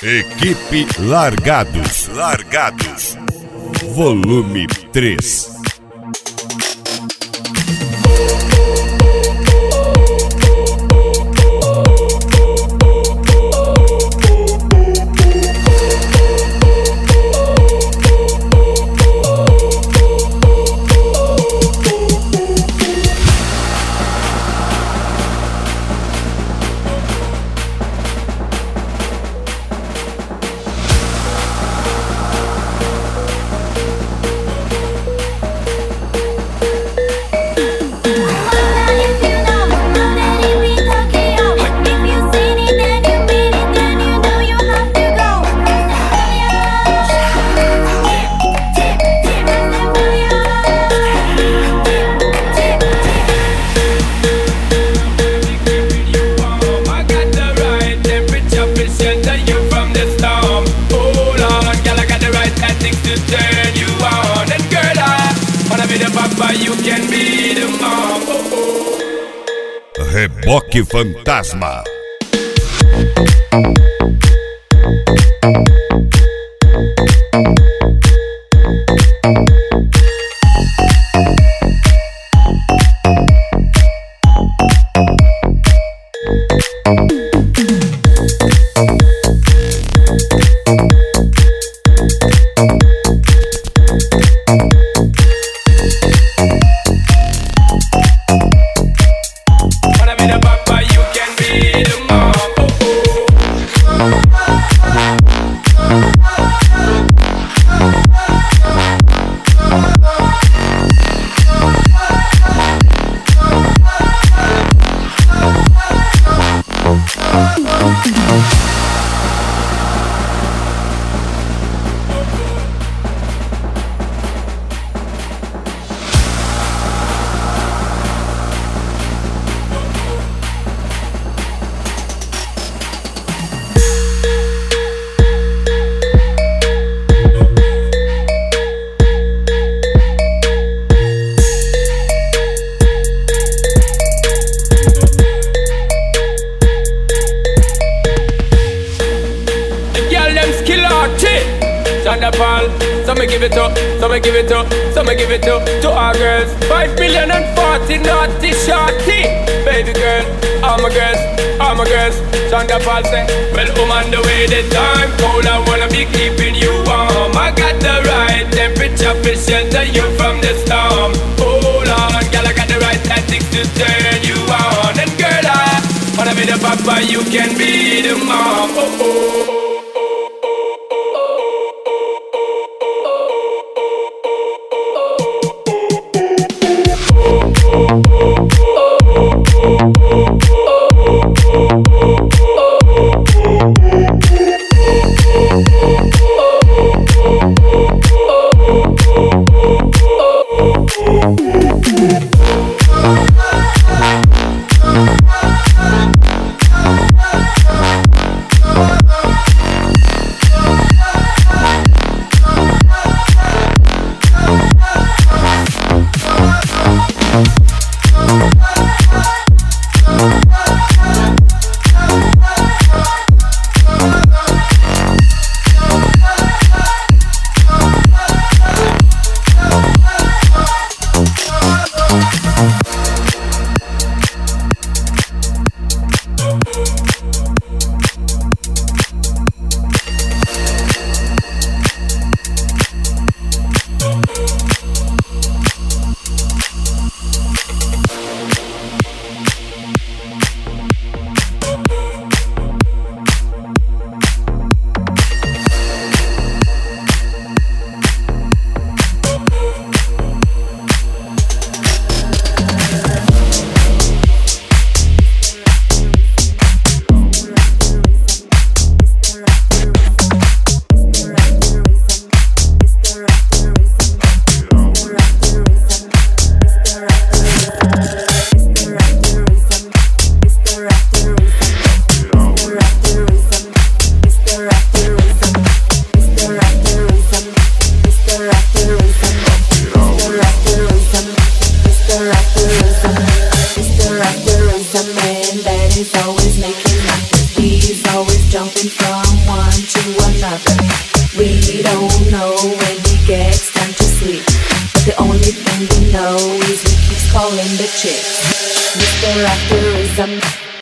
Equipe Largados, Volume 3. Reboque Fantasma. To our girls, 5 million and 40 naughty shorty. Baby girl, all my girls, Shonda Paul say, well, on the way the time cold, I wanna be keeping you warm. I got the right temperature to shelter you from the storm. Hold on, girl, I got the right tactics to turn you on. And girl, I wanna be the papa, you can be the mom. Oh, oh, oh. He's always making noise. He's always jumping from one to another. We don't know when he gets time to sleep, but the only thing we know is he keeps calling the chicks Mr. Afterism.